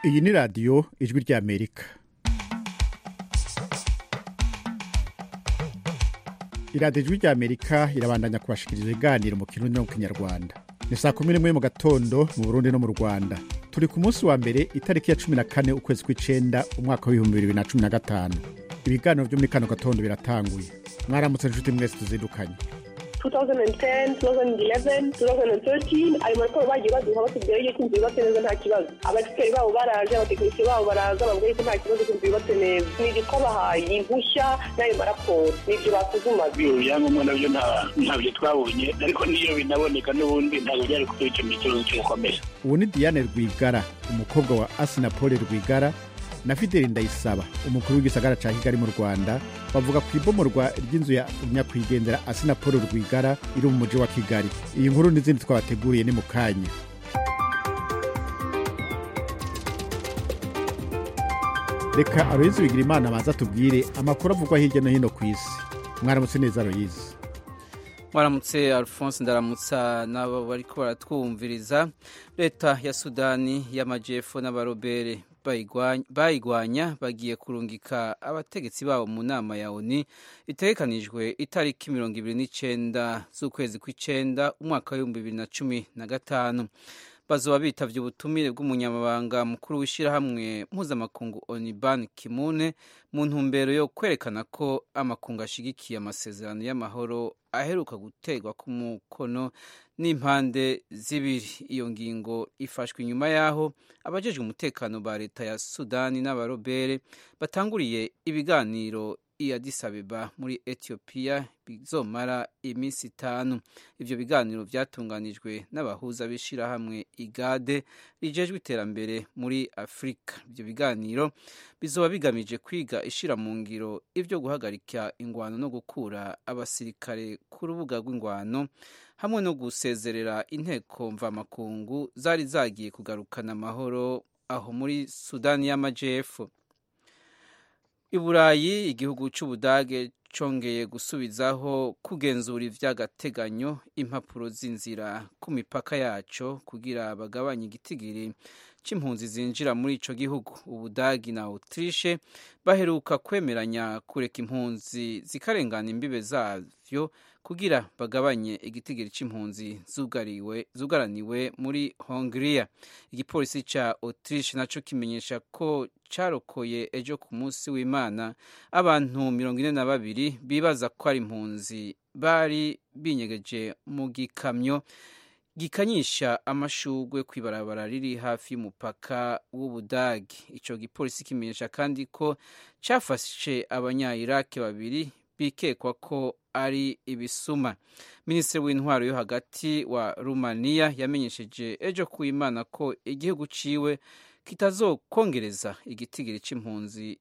Iyi ni radiyo ijwi ry'Amerika. Iradiyo ijwi ry'Amerika irabandanya kubashikiriza ibiganiro mu Kirundi no mu Kinyarwanda. Ni saa 11 mu gatondo mu Burundi no mu Rwanda. Turi ku munsi wa mbere itariki ya 14 ukwezi kw'icenda umwaka wa 2015. Ibiganiro byo muri kano gatondo biratanguye. Mwaramutse inshuti mwese tuzindukanye. 2010, 2011, 2013 ari mariko bagiye baduha batubwira yuko inzu yubatse neza nta kibazo. Abatekinisiye babo baraje, abatekinisiye babo baraza bavuga yuko nta kibazo inzu yubatse neza. Ni igikobahaye impushya n'ayo maraporo n'ibyo basuzuma. Ibyangombwa nabyo ntabyo twabonye, ariko niyo binaboneka n'ubundi ntabwo byari kuba ikibazo cy'ukomeza. Ubu ni Diane Rwigara, umukobwa wa Assinapol Rwigara na Fideli Ndayisaba, umukuru w'igisagara ca Kigali mu Rwanda, bavuga ku ibomorwa ry'inzu ya nyakwigendera Assinapol Rwigara iri mu muji wa Kigali. Iyi nkuru n'izindi twabateguriye ni mu kanya. Reka Aloyizi Bigirimana baza tubwire amakuru avugwa hirya no hino ku isi. Mwaramutse neza Aloyizi. Mwaramutse Alphonse, ndaramutsa n'abo bariko baratwumviriza. Leta ya Sudani y'Amajepfo n'abarobere bayigwanya bagiye kurungika abategetsi babo mu nama ya ONU itegekanijwe itariki 29 z'ukwezi kw'icenda umwaka wa 2015. Bazoba bitavye ubutumire bw'umunyamabanga mukuru w'ishirahamwe mpuzamakungu ONU Ban Ki-moon mu ntumbero yo kwerekana ko amakungu ashigikiye amasezerano y'amahoro aheruka gutegwa ku mukono n'impande zibiri. Iyo ngingo ifashwe inyuma yaho abajejwe umutekano ba leta ya Sudani n'abarobere batanguriye ibiganiro i Addis Abeba muri Ethiopia bizomara iminsi 5. Ivyo biganiro vyatunganijwe n'abahuza b'ishirahamwe IGAD rijejwe iterambere muri Afrika. Ivyo biganiro bizoba bigamije kwiga ishira mu ngiro ivyo guhagarika ingwano no gukura abasirikare ku rubuga rw'ingwano hamwe no gusezerera inteko mvamakungu zari zagiye kugarukana amahoro aho muri Sudani y'Amajepfo. I Burayi, igihugu c'Ubudage congeye gusubizaho kugenzura ivy'agateganyo impapuro z'inzira ku mipaka yaco kugira bagabanye igitigiri c'impunzi zinjira muri ico gihugu. Ubudagi na Autriche baheruka kwemeranya kureka impunzi zikarengana imbibe zavyo kugira bagabanye igitigiri c'impunzi zugaraniwe muri Hongria. Igipolisi ca Autriche naco kimenyesha ko carokoye ejo ku munsi w'Imana abantu 42 bibaza ko ari impunzi bari binyegeje mu gikamyo gikanyisha amashugwe kw'ibarabara riri hafi y'umupaka w'Ubudagi. Ico gipolisi kimenyesha kandi ko cafashe abanya-Iraq 2 bikekwa ko ari ibisuma. Minisitiri w'intwaro yo hagati wa Rumania yamenyesheje ejo ku Imana ko igihugu ciwe kitazokongereza igitigiri c'impunzi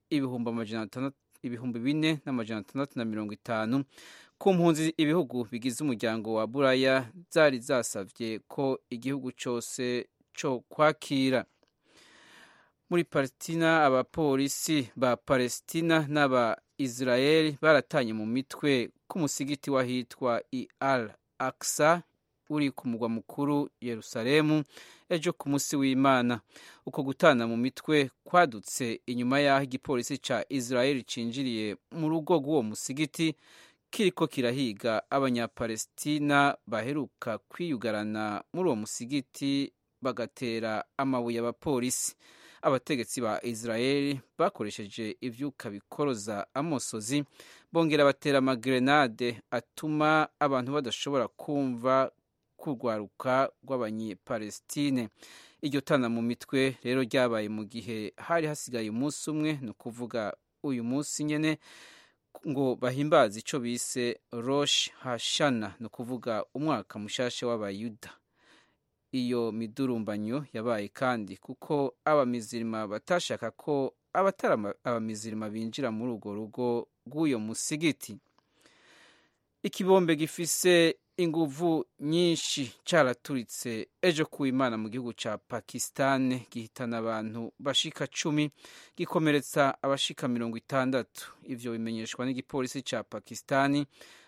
4,650 ku mpunzi ibihugu bigize umuryango wa Buraya zari zasavye ko igihugu cose co kwakira. Muri Palestina, abapolisi ba Palestina n'aba Israeli baratanye mu mitwe ku musigiti wahitwa Al-Aqsa uri ku mugwa mukuru Yerusalemu ejo ku munsi w'Imana. Uko gutana mu mitwe kwadutse inyuma yaho igipolisi ca Israeli cinjiriye mu rugo rw'uwo musigiti kiriko kirahiga abanyapalestina baheruka kwiyugarana muri uwo musigiti bagatera amabuye abapolisi. Abategetsi ba Israeli bakoresheje ivyuka bikoroza amosozi bongera batera amagrenade atuma abantu badashobora kumva kurwaruka rw'abanyepalestine. Iryo tana mu mitwe rero ryabaye mu gihe hari hasigaye umunsi umwe, no kuvuga uyu munsi nyene, ngo bahimbaze ico bise Rosh Hashana, no kuvuga umwaka mushasha w'abayuda. Iyo midurumbanyo yabaye kandi kuko abamizirima batashaka ko abamizirima binjira muri urwo rugo rw'uyo musigiti. Ikibombe gifise inguvu nyinshi caraturitse ejo ku Imana mu gihugu ca Pakistan gihitana abantu bashika 10 gikomeretsa abashika 60. Ivyo bimenyeshwa n'igipolisi ca Pakistan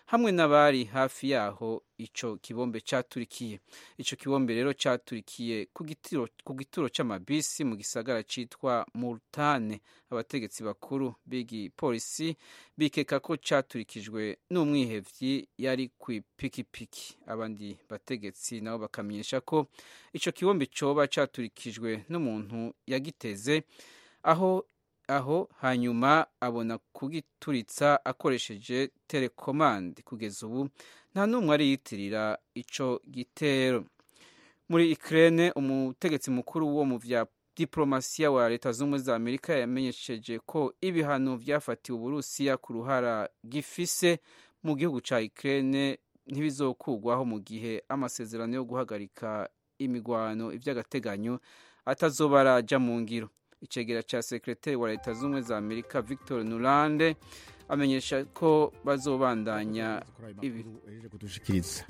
hamwe n'abari hafi yaho ico kibombe caturikiye. Ico kibombe rero caturikiye ku gituro c'amabisi mu gisagara citwa Multane. Abategetsi bakuru b'igipolisi bikeka ko caturikijwe n'umwihevyi yari kw'ipikipiki. Abandi bategetsi nabo bakamenyesha ko ico kibombe coba caturikijwe n'umuntu yagiteze aho hanyuma abona kugituritsa akoresheje telekomande. Kugeza ubu nta n'umwe ariyitirira ico gitero. Muri Ukraine, umutegetsi mukuru wo mu vya diplomasiya wa Leta Zunze za Amerika yamenyesheje ko ibihano vyafatiwe Uburusiya ku ruhara gifise mu gihugu ca Ukraine ntibizokugwaho mu gihe amasezerano yo guhagarika imigwano ivy'agateganyo atazoba araja mu ngiro. Icegera ca sekretari wa Leta Zunze za Amerika Victor Nuland amenyesha ko bazobandanya ibi kudushikiriza.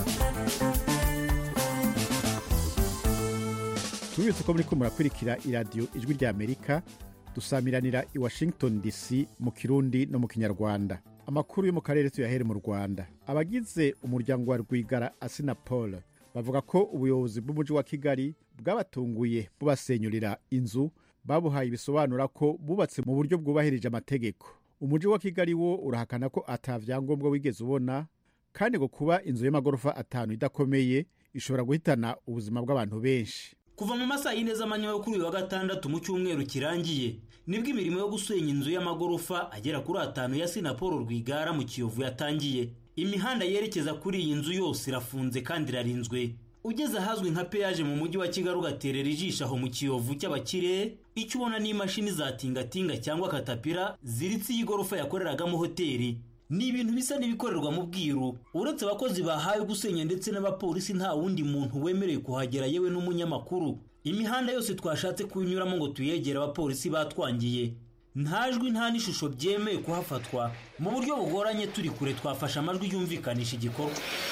Tubibutse ko muriko murakurikira iradiyo Ijwi rya Amerika, dusamiranira i Washington DC mu Kirundi no mu Kinyarwanda. Amakuru yo mu karere tuyahere mu Rwanda. Abagize umuryango wa Rwigara Asinapol bavuga ko ubuyobozi bw'umuji wa Kigali bwabatunguye bubasenyurira inzu, babuhaye ibisobanura ko bubatse mu buryo bwubahirije amategeko. Umuji wa Kigali wo urahakana ko atavyangombwa wigeze ubona, kandi ngo kuba inzu y'amagorofa 5 idakomeye ishobora guhitana ubuzima bw'abantu benshi. Kuva mu masaha y'ine z'amanywa yo kuri uyu wa gatandatu mu cyumweru kirangiye nibwo imirimo yo gusenya inzu y'amagorofa agera kuri 5 ya Sinapol Rwigara mu Kiyovu yatangiye. Imihanda yerekeza kuri iyi nzu yose irafunze kandi irarinzwe. Ugeze ahazwi nka peyaje mu mujyi wa Kigali ugaterera ijisho aho mu Kiyovu cy'abakire, icyo ubona ni imashini za tingatinga cyangwa katapira ziritse y'igorofa yakoreragamo hoteli. Ni ibintu bisa n'ibikorerwa mu bwiru. Uretse abakozi bahawe gusenya ndetse n'abapolisi, nta wundi muntu wemereye kuhagera, yewe n'umunyamakuru. Imihanda yose twashatse kunyuramo ngo tuyegere abapolisi batwangiye. Nta jwi nta n'ishusho byemeye kuhafatwa. Mu buryo bugoranye turi kure twafasha amajwi yumvikanisha igikorwa.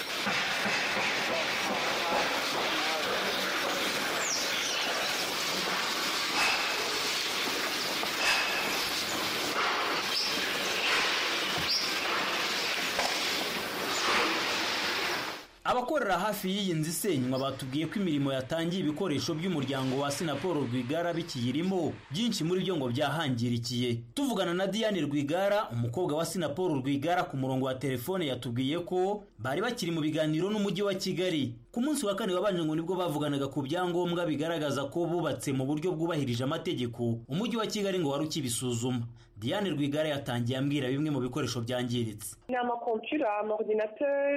Abakorera hafi y'iyi nzu isenywa batubwiye ko imirimo yatangiye ibikoresho by'umuryango wa Sinapol Rwigara bikiyirimo, byinshi muri byo ngo byahangirikiye. Tuvugana na Diane Rwigara, umukobwa wa Sinapol Rwigara, ku murongo wa telefone yatubwiye ko bari bakiri mu biganiro n'umujyi wa Kigali. Ku munsi wa kane wabanje ngo nibwo bavuganaga ku byangombwa bigaragaza ko bubatse mu buryo bwubahirije amategeko. Umujyi wa Kigali ngo wari ukibisuzuma. Diane Rwigara yatangiye ambwira bimwe mu bikoresho byangiritse. Ni amakompiyuta, amaordinateur,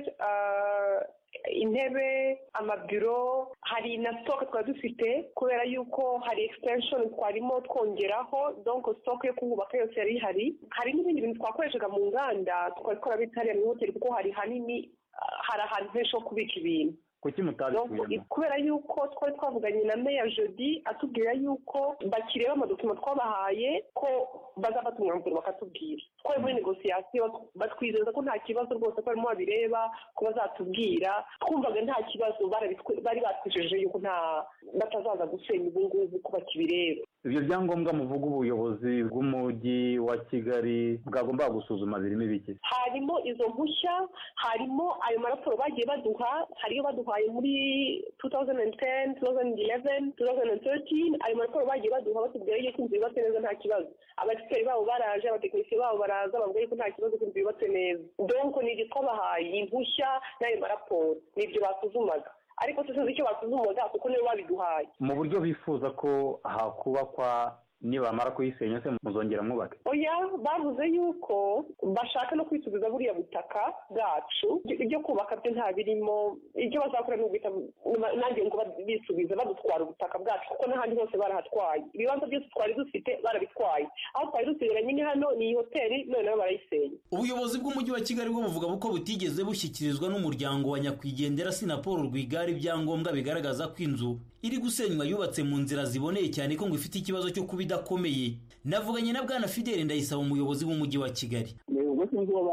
intebe, amabiro, hari na stock twari dufite kubera yuko hari extension twarimo twongeraho, donc stock yo kubaka yose yari hari n'ibindi bintu twakoreshaga mu nganda twakora bitari mu hoteli kuko hari hanini, hari ahantu henshi ho kubika ibintu. Kuki mutabikuyemo? Kubera yuko twari twavuganye na Meya Jody atubwira yuko bakireba amadokima twabahaye ko bazafata umwanzuro bakatubwira. Twari muri negociation batwizeza ko nta kibazo rwose ko barimo babireba ko bazatubwira. Twumvaga nta kibazo, bari batwijeje yuko batazaza gusenya ubu ngubu ko bakibireba. Ibyo byangombwa muvuga ubuyobozi bw'umujyi wa Kigali bwagomba gusuzuma birimo ibiki? Harimo izo mpushya, harimo ayo maraporo bagiye baduha, hariyo baduhaye muri 2010, 2011, 2013, ayo maraporo bagiye baduha batubwira yuko inzu yubatse neza nta kibazo. Abasekeri babo baraje, abatekinisiye babo baraza bavuga yuko nta kibazo ko inzu yubatse neza. Donc ni ibyo twabahaye, impushya n'ayo maraporo nibyo basuzumaga. Ariko tuzi icyo basuzumaga kuko nibo babiduhaye. Mu buryo bifuza ko hakubakwa nibamara kuyisenya se muzongera mwubake? Oya, bavuze yuko bashaka no kwisubiza buriya butaka bwacu, ibyo kubaka byo nta birimo. Ibyo bazakora n'ubita nanjye ngo bisubiza badutwara ubutaka bwacu kuko n'ahandi hose barahatwaye. Ibibanza byose twari dufite barabitwaye. Aho twari dusigaranye ni hano, ni hoteli, none barayisenya. Ubuyobozi bw'umujyi wa Kigali bwo buvuga ko butigeze bushyikirizwa n'umuryango wa nyakwigendera Sinapol Rwigara ibyangombwa bigaragaza ko inzu iri gusenywa yubatse mu nzira ziboneye cyane ko ngo ifite ikibazo cyo kuba idakomeye. Navuganye na Bwana Fidele Ndayisaba, umuyobozi w'umujyi wa Kigali. Ubwo sinzi uwo babwiye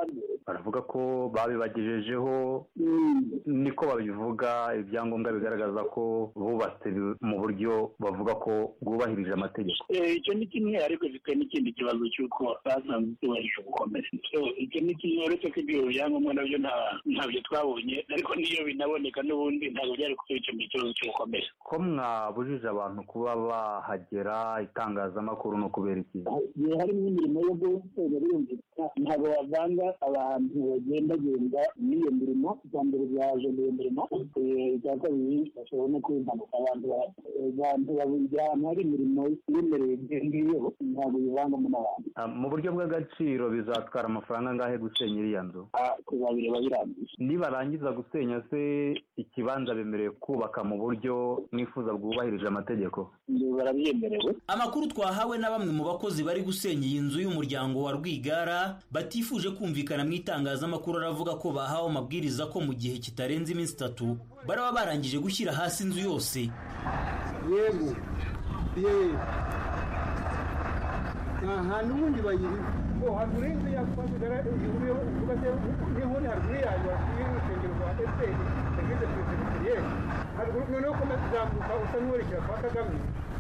baravuga ko babibagejejeho niko babivuga ibyangombwa bigaragaza ko bubatse mu buryo bavuga ko bwubahirije amategeko. Icyo ni kimwe ariko bifite n'ikindi kibazo cy'uko basanzwe tubahirije gukomera. Icyo ni kimwe uretse ko ibyo byangombwa nabyo ntabyo twabonye ariko niyo binaboneka n'ubundi ntabwo byari kubikemura ikibazo cyo gukomera. Ko mwabujije abantu kuba bahagera itangazamakuru no kubera iki? Harimo imirimo yo gusenya birumvikana ntabwo bavanga abantu bagendagenda n'iyo mirimo icya mbere byaje iyo mirimo icya kabiri bashobora no kwimpanuka abantu babugira ahantu hari imirimo yemerewe ngiyo ntabwo bivangamo n'abantu. Mu buryo bw'agaciro bizatwara amafaranga angahe gusenya iriya nzu? Kuzabireba birangije. Nibarangiza gusenya se ikibanza bemerewe kubaka mu buryo mwifuza bwubahirije amategeko? Barabyemerewe. Amakuru twahawe na bamwe mu bakozi bari gusenya iyi nzu y'umuryango wa Rwigara batifuje kumvikana mu itangazamakuru aravuga ko bahawe amabwiriza ko mu gihe kitarenze iminsi 3 baraba barangije gushyira hasi inzu yose. Yego aha n'ubundi bayiri ko hagurenze yakwagara ihuriyo ubugase niho ni haruguru yayo y'urusengero rwa FPR yagize presidentiye haruguru noneho ko mazamuka usa n'uwerekera kwa Kagame.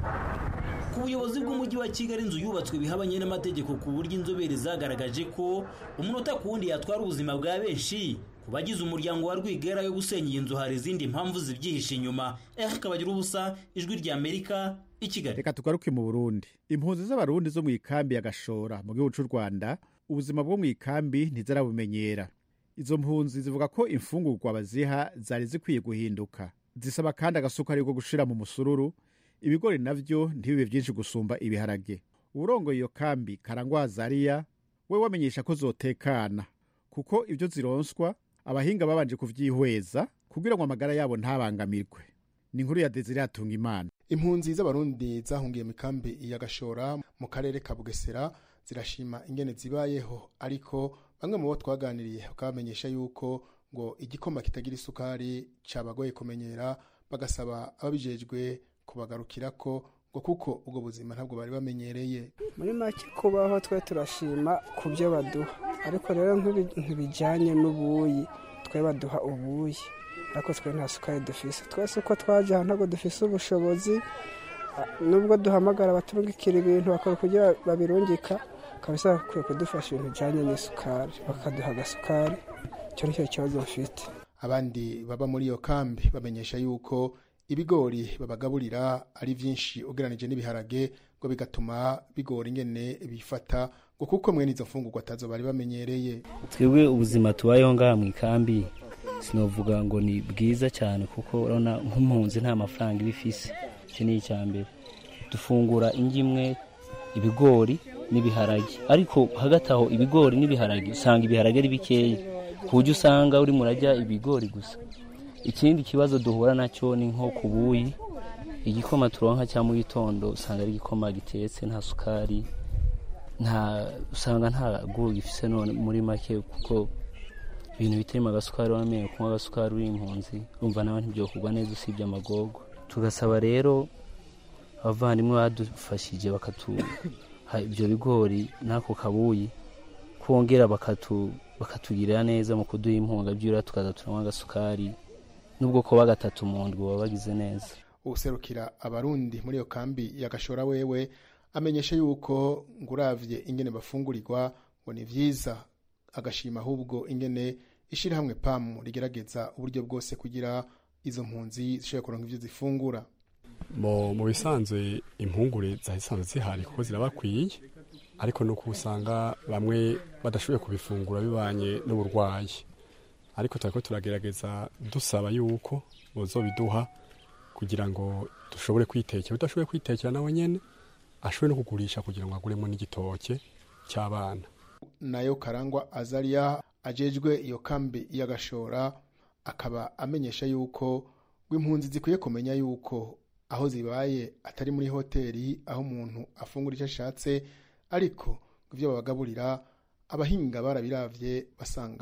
Ku buyobozi bw'umujyi wa Kigali inzu yubatswe bihabanye n'amategeko ku buryo inzobere zagaragaje ko umunota ku wundi yatwara ubuzima bwa benshi. Ku bagize umuryango wa Rwigara yo gusenya iyi nzu hari izindi mpamvu zibyihishe inyuma. Kabagira ubusa ijwi rya Amerika i Kigali. Reka tugaruke mu Burundi. Impunzi z'abarundi zo mu ikambi ya Gashora mu gihugu cy'u Rwanda ubuzima bwo mu ikambi ntizarabumenyera. Izo mpunzi zivuga ko imfungurwa baziha zari zikwiye guhinduka. Zisaba kandi agasukari ko gushira mu musururu. Ibigori navyo ntibibe byinshi gusumba ibiharage. Urongo iyo kambi Karangwa Zaria we wamenyesha ko zotekana kuko ibyo zironswa abahinga babanje kuvyihweza kugira ngo amagara yabo ntabangamirwe. Ni inkuru ya Desire Hatungimana. Impunzi z'abarundi zahungiye mu kambi ya Gashora mu karere ka Bugesera zirashima ingene zibayeho, ariko bamwe mu bo twaganiriye bakamenyesha yuko ngo igikoma kitagira isukari cabagoye kumenyera, bagasaba ababijejwe kubagarukirako ngo kuko ubwo buzima ntabwo bari bamenyereye. Muri make kubaho twe turashima ku byo baduha, ariko rero nk'ibijyanye n'ubuyi twe baduha ubuyi ariko twe nta sukari dufise. Twese uko twaje ntabwo dufise ubushobozi, nubwo duhamagara baturungikira ibintu bakora kugira babirungika kabisa bakwiye kudufasha ibintu bijyanye n'isukari bakaduha agasukari. Icyo nicyo kibazo bafite. Abandi baba muri iyo kambi bamenyesha yuko ibigori babagaburira ari byinshi ugereranije n'ibiharage ngo bigatuma bigora ingene bifata ngo kuko mwe nizo mfungurwa atazo bari bamenyereye. Twebwe ubuzima tubayeho ngaha mu ikambi sinovuga ngo ni bwiza cyane kuko urabona nk'impunzi nta mafaranga ibifise. Iki ni icyambere. Dufungura ingimwe ibigori n'ibiharage, ariko hagati aho ibigori n'ibiharage usanga ibiharage ari bikeya ku buryo usanga uri murajya ibigori gusa. Ikindi kibazo duhura nacyo ni nko kubuyi, igikoma turonka cya mu gitondo usanga ari igikoma gitetse nta sukari, usanga nta guhu gifise none muri make kuko ibintu bitarimo agasukari wamenye kunywa agasukari uri impunzi urumva nawe ntibyokorwa neza usibye amagogo. Tugasaba rero abavandimwe badufashije bakatuha ibyo bigori n'ako kabuyi kongera bakatugirira neza mu kuduha impunga byura tukaza turanywa agasukari nubwo ko bagatatu mu ndwi baba bagize neza. Userukira abarundi muri iyo kambi ya Gashora wewe amenyesha yuko nguravye ingene bafungurirwa ngo ni vyiza, agashima ahubwo ingene ishira hamwe PAM rigerageza uburyo bwose kugira izo mpunzi zishobora kuronka ivyo zifungura. Mu bisanzwe impungure zahisanzwe zihari kuko zirabakwiye, ariko no kusanga bamwe badashoboye kubifungura bibanye n'uburwayi. Ariko turako turagerageza dusaba yuko bozobiduha kugira ngo dushobore kwitekera, udashoboye kwitekera nawe nyene ashobore no kugurisha kugira ngo aguremo n'igitoke cy'abana. Nayo Karangwa Azaria ajejwe iyo kambi ya Gashora akaba amenyesha yuko impunzi zikwiye kumenya yuko aho zibaye atari muri hoteli aho umuntu afungura icyo ashatse, ariko ivyo babagaburira abahinga barabiravye basanga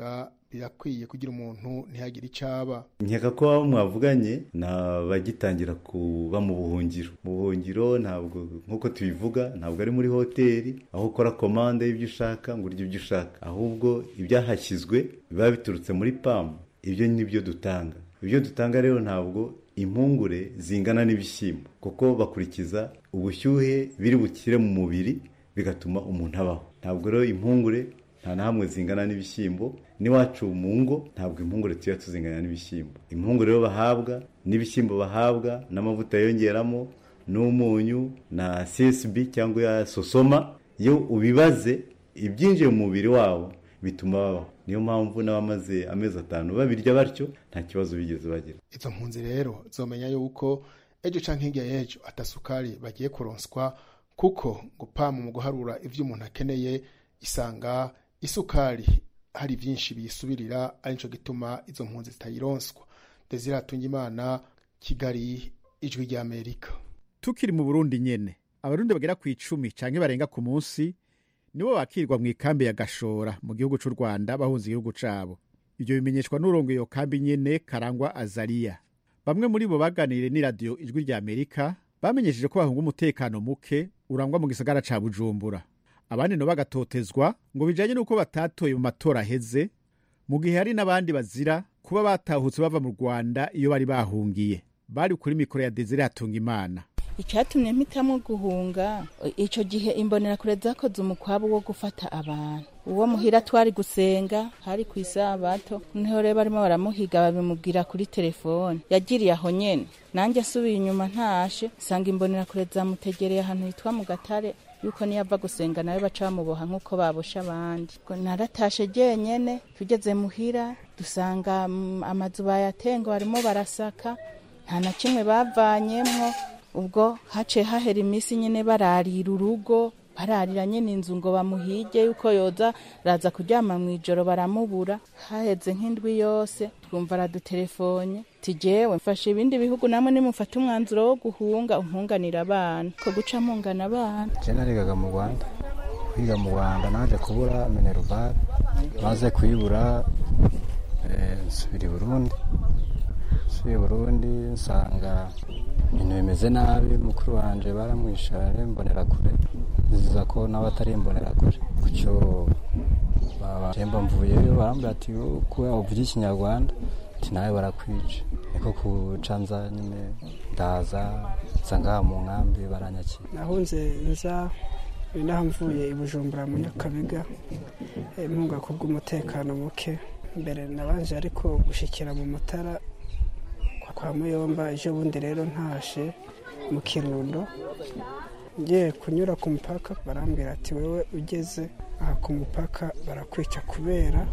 birakwiye kugira umuntu ntihagire icaba. Nkeka ko abo mwavuganye bagitangira kuba mu buhungiro ntabwo nkuko tubivuga ntabwo ari muri hoteli aho ukora komande y'ibyo ushaka ngo urye ibyo ushaka, ahubwo ibyahashyizwe biba biturutse muri PAM. Ibyo nibyo dutanga. Ibyo dutanga rero ntabwo impungure zingana n'ibishyimbo kuko bakurikiza ubushyuhe biri bukire mu mubiri bigatuma umuntu abaho. Ntabwo rero impungure nta na hamwe zingana n'ibishyimbo, n'iwacu mu ngo ntabwo impungure tuba tuzingana n'ibishyimbo. Impungure rero bahabwa n'ibishyimbo bahabwa n'amavuta yongeramo n'umunyu na CSB cyangwa ya sosoma, iyo ubibaze ibyinjiye mu mubiri wabo bituma babaho. Niyo mpamvu n'abamaze amezi 5 babirya batyo nta kibazo bigeze bagira. Izo mpunzi rero zomenya yuko ejo canke hirya y'ejo atasukari bagiye kuronswa, kuko ngo PAM mu guharura ivyo umuntu akeneye isanga isukari hari byinshi biyisubirira, ari nico gituma izo mpunzi zitayironswa. Desire Hatungimana, Kigali, Ijwi rya Amerika. Tukiri mu Burundi nyene, abarundi bagera ku 10 canke barenga ku munsi nibo bakirwa mu ikambi ya Gashora mu gihugu cy'u Rwanda bahunze igihugu cabo. Ibyo bimenyeshwa n'urongo iyo kambi nyene Karangwa Azaria. Bamwe muri bo baganiriye ni radio Ijwi rya Amerika bamenyesheje ko bahunga umutekano muke urangwa mu gisagara ca Bujumbura. Abandi no bagatotezwa ngo bijanye nuko batatoye mu matora heze, mu gihe hari n'abandi bazira kuba batahutse bava mu Rwanda iyo bari bahungiye. Bari kuri mikoro ya Desire Hatungimana. Icyatumye mpitamo guhunga ico gihe imbonerakure zakoze umukwabo wo gufata abantu. Uwo muhira twari gusenga hari ku isabato, niho rero barimo baramuhiga babimubwira kuri telefone. Yagiriye aho nyene, nanjye asubiye inyuma ntashe sanga imbonerakure zamutegereye ahantu hitwa mu Gatare, yuko niyava gusenga nawe baca bamuboha nkuko babosha abandi. Ko naratashe jenyene, tugeze muhira dusanga amazu bayatenga barimo barasaka, nta na kimwe bavanyemwo. Ubwo hace hahera imisi nyene bararira urugo, bararira nyene inzu ngo bamuhige yuko yoza raza kuryama mu ijoro, baramubura. Haheze nk'indwi yose twumva aradutelefone tijewe mfashe ibindi bihugu namwe nimufata umwanzuro wo guhunga umpunganira abana ko guca mpungana abana. Je narigaga mu Rwanda, kwiga mu Rwanda naje kubura Minerval, maze kwibura nsubira i Burundi nsanga ibintu bimeze nabi. Mukuru wanje baramwishare Imbonerakure ziza ko n'abatari Imbonerakure kucyo babajemba mvuyeyo barambwira ati ko uvuga Ikinyarwanda ati nawe barakwica. Niko kucanza nyine ndaza nsanga mu nkambi baranyakira. Nahunze nza inaha mvuye i Bujumbura mu Nyakabiga mpunga kubw'umutekano muke. Mbere nabanje ariko gushikira mu Mutara kwa Muyomba, ejo bundi rero ntashe mu Kirundo ngiye kunyura ku mupaka barambwira ati wewe ugeze aha ku mupaka barakwica kubera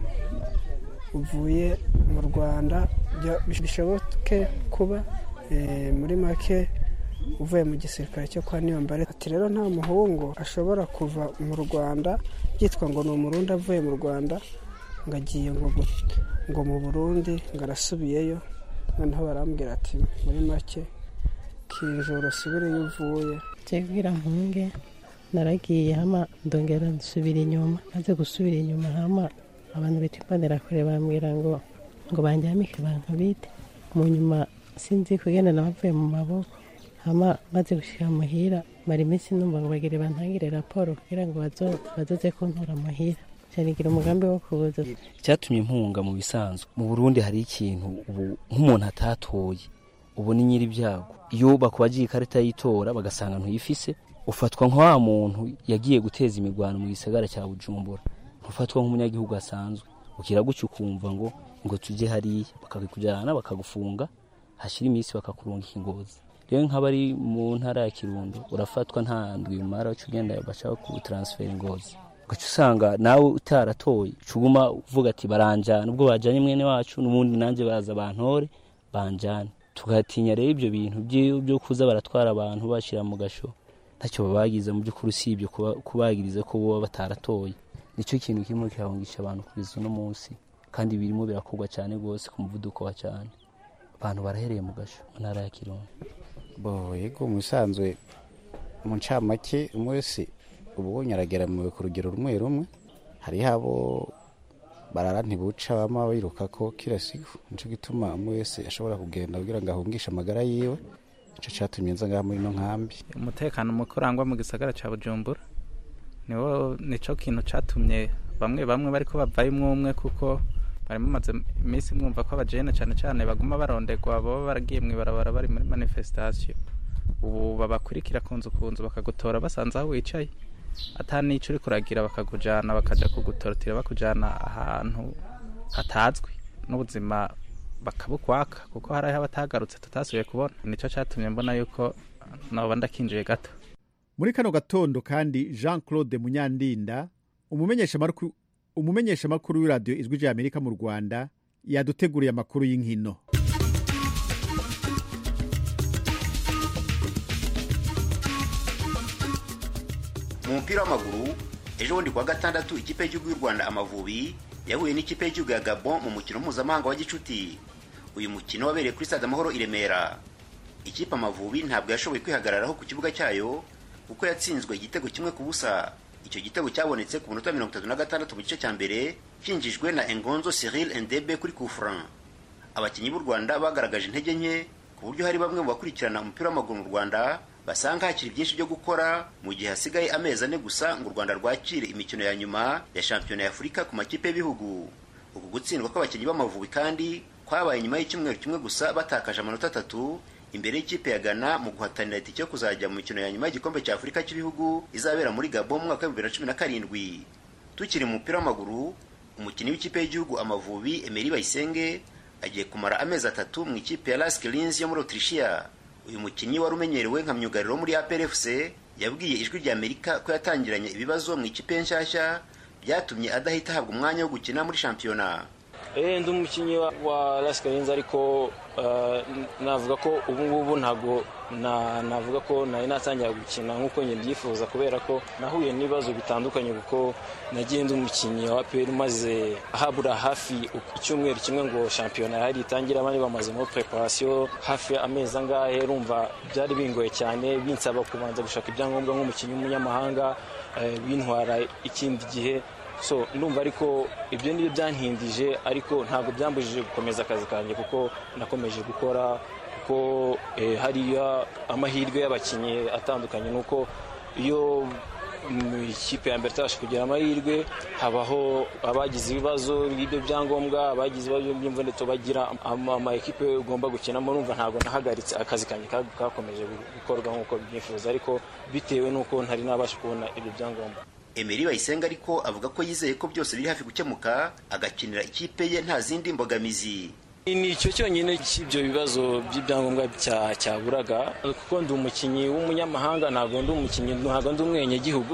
uvuye mu Rwanda. Bishoboke kuba muri make uvuye mu gisirikare cyo kwa Niyombare. Ati rero nta muhungu ashobora kuva mu Rwanda byitwa ngo ni umurundi avuye mu Rwanda ngo agiye ngo mu Burundi ngo arasubiyeyo. Noneho barambwira ati muri make kinjoro subire yuvuye. Cyegira mpunge naragiye hama ndongera nsubira inyuma. Maze gusubira inyuma hama abantu bitipandira kure bambwira ngo banjamike abantu bite. Mu nyuma sinzi kugenda nabavuye mu maboko. Hama maze gushika muhira mari iminsi numva ngo bagire bantangire raporo kugira ngo bazoze kuntora muhira. Cyanigira umugambi wo kuza. Cyatumye impunga mu bisanzwe mu Burundi hari ikintu ubu nk'umuntu atatoye ubu ni nyiri byago. Iyo bakubagiye ikarita yitora bagasanga ntuyifise ufatwa nka muntu yagiye guteza imigwano mu gisagara cya Bujumbura. Ufatwa nk'umunyagihugu asanzwe ukira gucyo ukumva ngo tuje hariya bakakujyana bakagufunga hashira iminsi bakakurunga Ingozi. Rero nk'abari mu ntara ya Kirundo urafatwa nta ndwi mara cyugenda bashaka ku transfer Ingozi. Gacu usanga nawe utaratoye cuguma uvuga ati baranjana ubwo bajanye mwene wacu n'ubundi nanje baza bantore banjana. Tugatinya rero ibyo bintu byo kuza baratwara abantu bashira mu gasho ntacyo babagize mu by'ukuri usibye kubagiriza ko bo bataratoye. Nico kintu kimwe kirahungisha abantu kugeza no munsi kandi birimo birakogwa cyane gose ku muvuduko wa cyane. Abantu barahereye mu gasho mu ntara ya Kirundo. Yego musanzwe mu ncamake umwese ubu nyaragera mu ku rugero rumwe hari habo barara ntibuca bama biruka ko kila siku, nico gituma umwe wese ashobora kugenda kugira ngo ahungishe amagara yiwe. Ico catumye nza ngaha muri no nkambi. Umutekano mukurangwa mu gisagara ca Bujumbura nico kintu catumye bamwe bariko bavayo umwe kuko bari mumaze iminsi mwumva ko abajene cyane baguma barondegwa baba baragiye mwibarabara bari muri manifestation. Ubu babakurikira kunzu bakagutora basanze aho wicaye atani ico uri kuragira bakagujana bakaja kugutorotira bakujana ahantu hatazwi n'ubuzima bakabukwaka kuko hari abatagarutse tutasubiye kubona. Nico catumye mbona yuko noba ndakinjiye gato. Muri kano gatondo kandi Jean Claude Munyandinda umumenyesha makuru w'iradio Ijwi rya Amerika mu Rwanda yaduteguriye amakuru y'inkino. Mu mupira w'amaguru ejo bundi kwa gatandatu ikipe y'igihugu y'u Rwanda Amavubi yahuye n'ikipe y'igihugu ya Gabon mu mukino mpuzamahanga wa gicuti. Uyu mukino wabereye kuri Stade Amahoro i Remera. Ikipe Amavubi ntabwo yashoboye kwihagararaho ku kibuga cyayo kuko yatsinzwe igitego kimwe ku busa. Icyo gitego cyabonetse ku minota 36 mu gice cya mbere kinjijwe na Engonzo Cyril Ndebe kuri coup franc. Abakinnyi b'u Rwanda bagaragaje intege nke ku buryo hari bamwe mu bakurikirana umupira w'amaguru mu Rwanda basanga hakiri byinshi byo gukora mu gihe hasigaye amezi 4 gusa ngo u Rwanda rwakire imikino ya nyuma ya shampiyona ya Afurika ku makipe y'ibihugu. Uku gutsindwa kw'abakinnyi b'Amavubi kandi kwabaye nyuma y'icyumweru kimwe gusa batakaje amanota 3 imbere y'ikipe ya Ghana mu guhatanira itike yo kuzajya mu mikino ya nyuma y'igikombe cya Afurika cy'ibihugu izabera muri Gabon mu mwaka wa 2017. Tukiri mu mupira w'amaguru, umukinnyi w'ikipe y'igihugu Amavubi Emery Bayisenge agiye kumara amezi 3 mu ikipe ya Lask Linz yo muri Autrichia. Uyu mukinnyi wari umenyerewe nka myugariro muri APR FC yabwiye Ijwi rya Amerika ko yatangiranye ibibazo mu ikipe nshyashya byatumye adahita ahabwa umwanya wo gukina muri shampiyona. Ndi umukinnyi wa Lask Linz ariko navuga ko ubu ngubu ntago navuga ko nari natangira gukina nk'uko njye mbyifuza kubera ko nahuye n'ibibazo bitandukanye kuko nagiye ndi umukinnyi wa APR maze habura hafi icyumweru kimwe ngo shampiyona yari itangira abandi bamaze muri preparation hafi amezi angahe rumva byari bingoye cyane binsaba kubanza gushaka ibyangombwa nk'umukinnyi w'umunyamahanga bintwara ikindi gihe. So ndumva ariko ibyo nibyo byantindije ariko ntabwo byambujije gukomeza akazi kanjye kuko nakomeje gukora kuko hariya amahirwe y'abakinnyi atandukanye nuko iyo ikipe ya mbere itabasha kugira amahirwe habaho abagize ibibazo by'ibyo byangombwa abagize ibibazo by'imvune bagira ama ekipe ugomba gukinamo. Numva ntabwo nahagaritse akazi kanjye kakomeje gukorwa nk'uko byifuza ariko bitewe nuko ntari nabasha kubona ibyo byangombwa. Emery Bayisenge ariko avuga ko yizeye ko byose biri hafi gukemuka agakinira ikipe ye nta zindi mbogamizi. Ni cyo cyonyine cy'ibyo bibazo by'ibyangombwa cyaburaga kuko ndi umukinnyi w'umunyamahanga ntabwo ndi umukinnyi ntabwo ndi umwenyegihugu.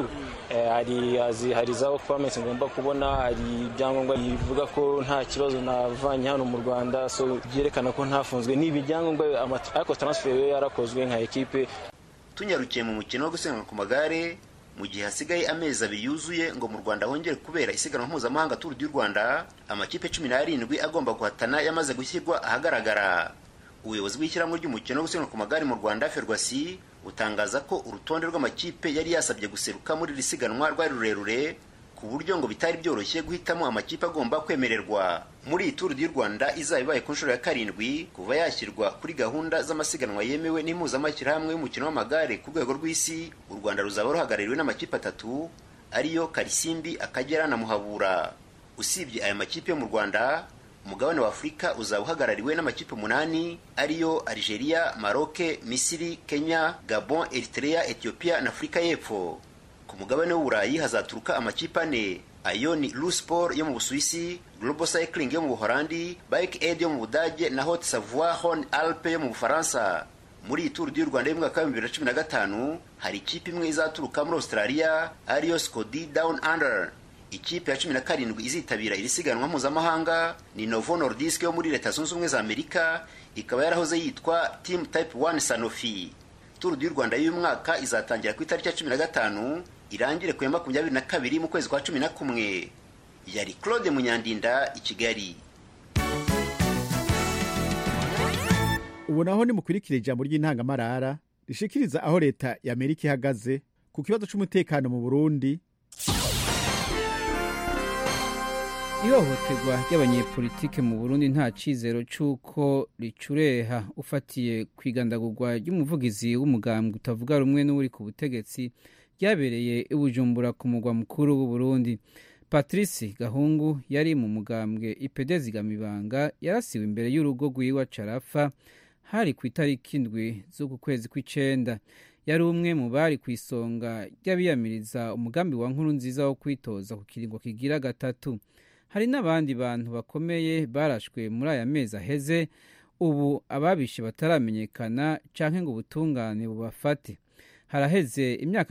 Hari za permits ngomba kubona hari ibyangombwa bivuga ko nta kibazo navanye hano mu Rwanda so byerekana ko ntafunzwe n'ibi byangombwa ariko transfer yarakozwe nka ekipe. Tunyarukiye mu mukino wo gusiganwa ku magare mu gihe hasigaye amezi 2 yuzuye ngo mu Rwanda hongere kubera isiganwa mpuzamahanga Tour du Rwanda, amakipe 17 agomba guhatana yamaze gushyirwa ahagaragara. Ubuyobozi bw'ishyirahamwe ry'umukino wo gusiganwa ku magare mu Rwanda Ferwasi utangaza ko urutonde rw'amakipe yari yasabye guseruka muri risiganwa rwari rurerure ku buryo ngo bitari byoroshye guhitamo amakipe agomba kwemererwa. Muri Tour du Rwanda izabibaye ku nshuro ya 7 kuva yashyirwa kuri gahunda z'amasiganwa yemewe n'impuzamashyirahamwe y'umukino w'amagare ku rwego rw'isi, u Rwanda ruzaba ruhagarariwe n'amakipe 3 ariyo Karisimbi, Akagera na Muhabura. Usibye aya makipe yo mu Rwanda, umugabane wa Afurika uzaba uhagarariwe n'amakipe 8 ariyo Algeria, Maroc, Misiri, Kenya, Gabon, Eritrea, Ethiopia na Afrika y'Epfo. Ku mugabane w'Uburayi hazaturuka amakipe 4 ayo ni Lusport yo mu Busuwisi, Global Cycling yo mu Buholandi, Bike Aid yo mu Budage na Haute Savoie Rhône Alpes yo mu Bufaransa. Muri Tour du Rwanda y'umwaka wa 2015 hari ikipe imwe izaturuka muri Australia ariyo Scodi Down Under. Ikipe ya 17 izitabira iri siganwa mpuzamahanga ni Novo Nordisk yo muri Leta Zunze Ubumwe za Amerika, ikaba yarahoze yitwa Team Type 1 Sanofi. Tour du Rwanda y'umwaka izatangira ku itariki ya 15 irangire ku ya 22 mu kwezi kwa 11. Yari Claude Munyandinda i Kigali. Ubu naho ni mukurikira ijambo ry'intangamarara rishikiriza aho leta ya Amerika ihagaze ku kibazo cy'umutekano mu Burundi. ihohoterwa ry'abanyepolitike mu Burundi nta cizero c'uko ricureha ufatiye kwigandagurwa ry'umuvugizi w'umugambwe utavuga rumwe n'uri ku butegetsi ryabereye i Bujumbura ku mugwa mukuru w'u Burundi. Patrice Gahungu yari mu mugambwe IPD Zigamibanga yarasiwe imbere y'urugo rwiwe Carafa hari ku itariki 7 z'uku kwezi kw'icenda. Yari umwe mu bari ku isonga ry'abiyamiriza umugambi wa Nkurunziza wo kwitoza ku kiringo kigira gatatu. Hari n'abandi bantu bakomeye barashwe muri aya mezi aheze, ubu ababishe bataramenyekana canke ngo ubutungane bubafate. Haraheze imyaka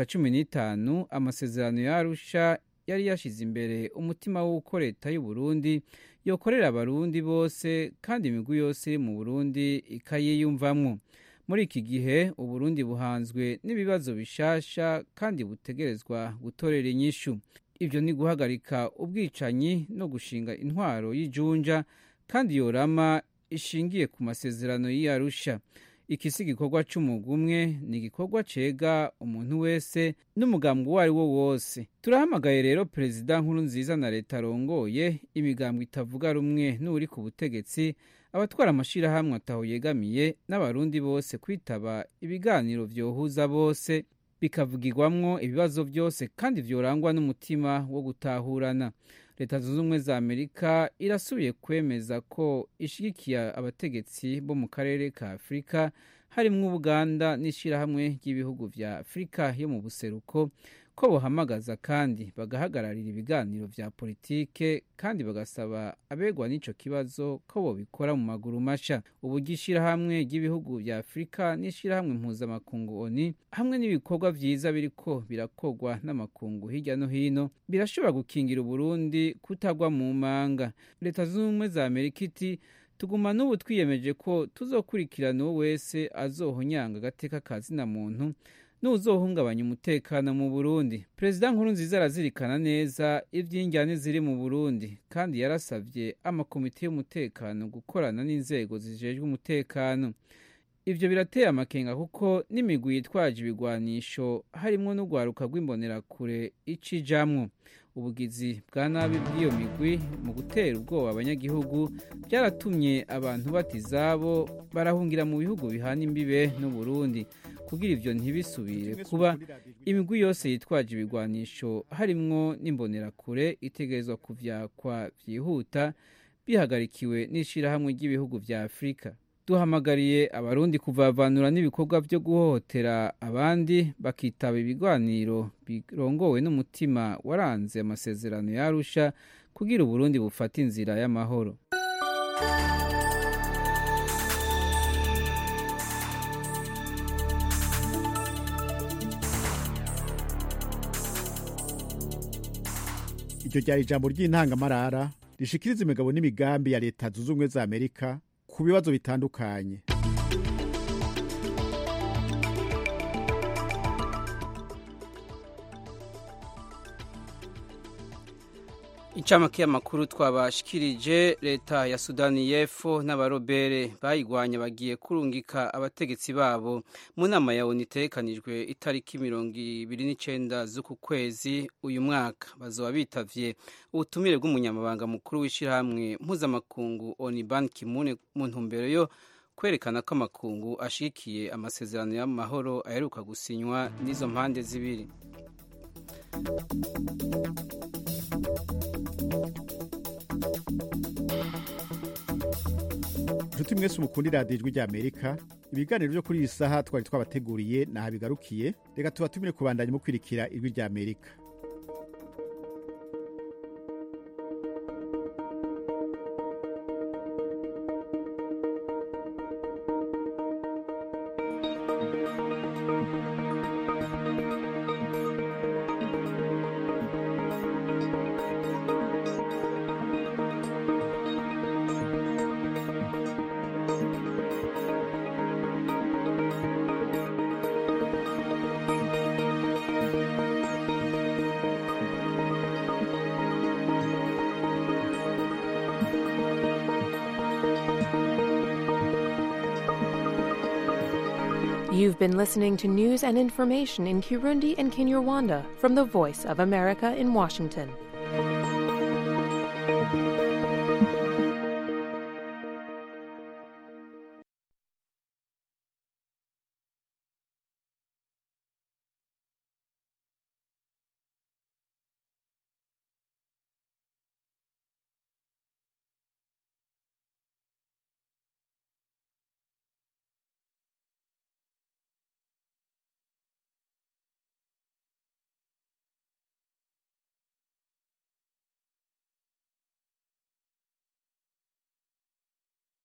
15 amasezerano ya Arusha yari yashize imbere umutima w'uko leta y'u Burundi yokorera abarundi bose kandi imigwi yose mu Burundi ikayiyumvamwo. Muri iki gihe Uburundi buhanzwe n'ibibazo bishasha kandi butegerezwa gutorera inyishu. Ibyo ni guhagarika ubwicanyi no gushinga intwaro y'ijunja kandi yorama ishingiye ku masezerano y'Arusha. Iki si igikorwa c'umugumwe, ni igikorwa cega umuntu wese n'umugambwe uwo ari wo wose. Turahamagaye rero Perezida Nkurunziza na leta arongoye, imigambwe itavuga rumwe n'uri ku butegetsi, abatwara amashirahamwe ataho yegamiye n'abarundi bose kwitaba ibiganiro vyohuza bose, bikavugirwamwo ibibazo byose kandi vyorangwa n'umutima wo gutahurana. Leta Zunze Ubumwe za Amerika irasubiye kwemeza ko ishigikiye abategetsi bo mu karere ka Afrika harimwo Uganda n'ishirahamwe ry'ibihugu vya Afrika yo mu buseruko ko bohamagaza kandi bagahagararira ibiganiro vya politike kandi bagasaba abegwa n'ico kibazo ko bobikora mu maguru masha. Uburyo ishirahamwe ry'ibihugu vya Afrika n'ishirahamwe mpuzamakungu ONU hamwe n'ibikorwa vyiza biriko birakogwa n'amakungu hirya no hino birashobora gukingira Uburundi kutagwa mu manga. Leta Zunze Ubumwe za Amerika iti tuguma n'ubu twiyemeje ko tuzokurikirana uwo wese azohonyanga agateka ka zina muntu n'uzohungabanya umutekano mu Burundi. Perezida Nkurunziza arazirikana neza ivy'injyane ziri mu Burundi kandi yarasavye amakomite y'umutekano gukorana n'inzego zijejwe umutekano. Ivyo birateye amakenga kuko n'imigwi yitwaje ibigwanisho harimwo n'ugwaruka rw'imbonerakure icijamwo. Ubugizi bwa nabi bw'iyo migwi mu gutera ubwoba abanyagihugu byaratumye abantu batizabo barahungira mu bihugu bihana imbibe n'u Burundi. Kugira ivyo ntibisubire kuba, imigwi yose yitwaje ibigwanisho harimwo n'imbonerakure itegerezwa kuvyakwa vyihuta bihagarikiwe n'ishirahamwe ry'ibihugu vya Afrika. Duhamagariye abarundi kuvavanura n'ibikorwa vyo guhohotera abandi bakitaba ibigwaniro birongowe n'umutima waranze amasezerano ya Arusha kugira Uburundi bufata inzira y'amahoro. Iryo ryari ijambo ry'intangamarara rishikiriza imigabo n'imigambi ya Leta Zunze Ubumwe za Amerika ku bibazo bitandukanye. Incamake y'amakuru twabashikirije, leta ya Sudani y'Epfo n'abarobere bayigwanya bagiye kurungika abategetsi babo mu nama ya ONU itegekanijwe itariki 29 z'uku kwezi uyu mwaka. Bazoba bitavye ubutumire bw'umunyamabanga mukuru w'ishirahamwe mpuzamakungu ONU Ban Ki-moon mu ntumbero yo kwerekana ko amakungu ashikiye amasezerano y'amahoro aheruka gusinywa n'izo mpande zibiri. Nshuti mwese mukundira radiyo Ijwi rya Amerika, ibiganiro byo kuri iyi saha twari twabateguriye naha bigarukiye. Reka tubatumire kubandanya mu kwirikira Ijwi rya Amerika. You've been listening to news and information in Kirundi and Kinyarwanda from the Voice of America in Washington.